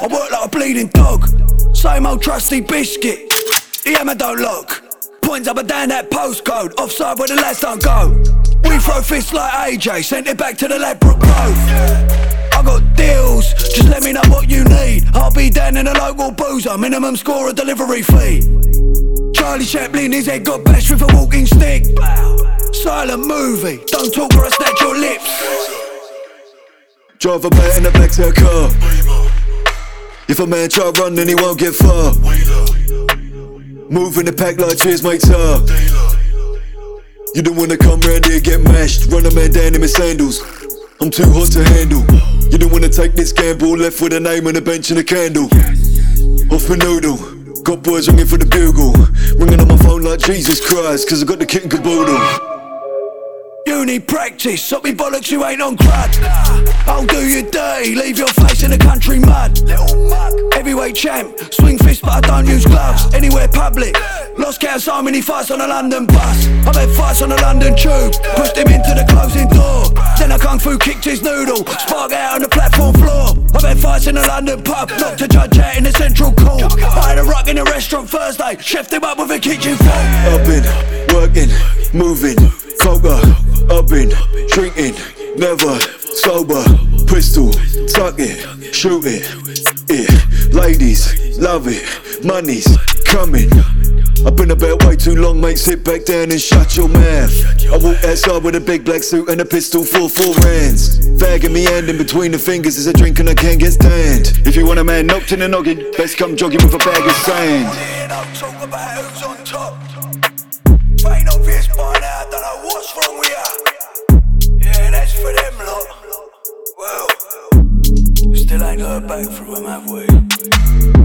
work like a bleeding dog. Same old trusty biscuit. The hammer don't lock. Points up and down that postcode. Offside where the lads don't go. We throw fists like AJ. Sent it back to the Ladbroke Grove. I got deals, just let me know what you need. I'll be down in a local boozer. Minimum score a delivery fee. Charlie Chaplin, his head got bashed with a walking stick. Silent movie, don't talk or I snatch your lips. Drive a bat in the back to a car. If a man try run then he won't get far. Move in the pack like cheers mate tar. You don't wanna come round here get mashed. Run a man down in my sandals. I'm too hot to handle. You don't wanna take this gamble. Left with a name on a bench and a candle. Off my noodle. Got boys ringing for the bugle. Ringing on my phone like Jesus Christ, cause I got the kit and caboodle. You need practice, stop me bollocks, you ain't on crud. I'll do you dirty, leave your face in the country mud. Little mug, heavyweight champ, swing fist but I don't use gloves. Anywhere public, lost count so many fights on a London bus. I've had fights on a London tube, pushed him into the closing door. Then I kung fu kicked his noodle, spark out on the platform floor. I've had fights in a London pub, knocked a judge out in the central court. I had a ruck in a restaurant Thursday, chefed him up with a kitchen fork. I've been working, moving, coca. I've been drinking, never sober. Pistol, tuck it, shoot it, yeah. Ladies, love it, money's coming. I've been about way too long, mate, sit back down and shut your mouth. I walk outside with a big black suit and a pistol for 4 rands. Fag in me hand in between the fingers is a drink and I can't get stand. If you want a man knocked in the noggin, best come jogging with a bag of sand. I'll talk about who's on top. Ain't obvious by now, don't know what's wrong with ya. Yeah, that's for them lot. Well, we still ain't heard back from them, have we?